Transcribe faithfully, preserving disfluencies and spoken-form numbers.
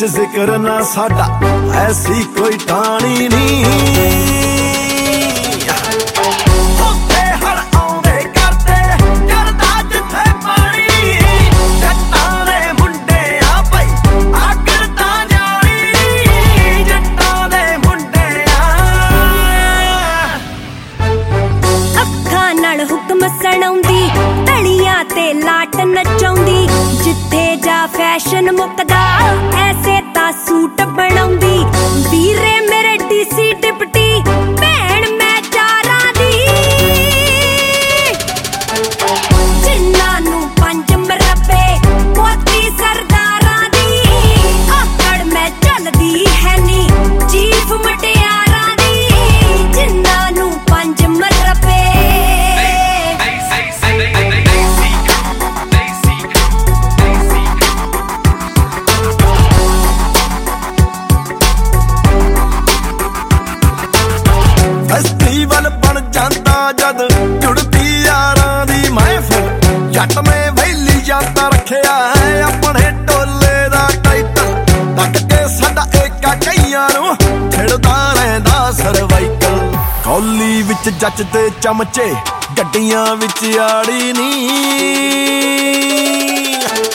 विच जिक्र ना साडा ऐसी कोई टाणी नहीं। हुक्म सुणाउंदी तलियां ते लाट नचाउंदी जिथे जा फैशन मुकदा ऐसे ता सूट बनाउंदी वीरे मेरे डीसी डिप्टी भैन मैं चारां दी जिन्हां नूं पंज मरबे मोती सरदारां दी आकड़ मैं चलदी है नी चीफ मटियारां दी जिन्हां नूं पंज मरबे फेस्टिवल बन जाता जद जुड़ती यारां दी महफिल जट में वैली जाता रखिया है अपने टोले दा टाइटल तक के साडा एका कईयां नूं खिड़दा रहिंदा सर्वाइकल कौली विच जचदे चमचे गड्डियां विच आड़ी नी।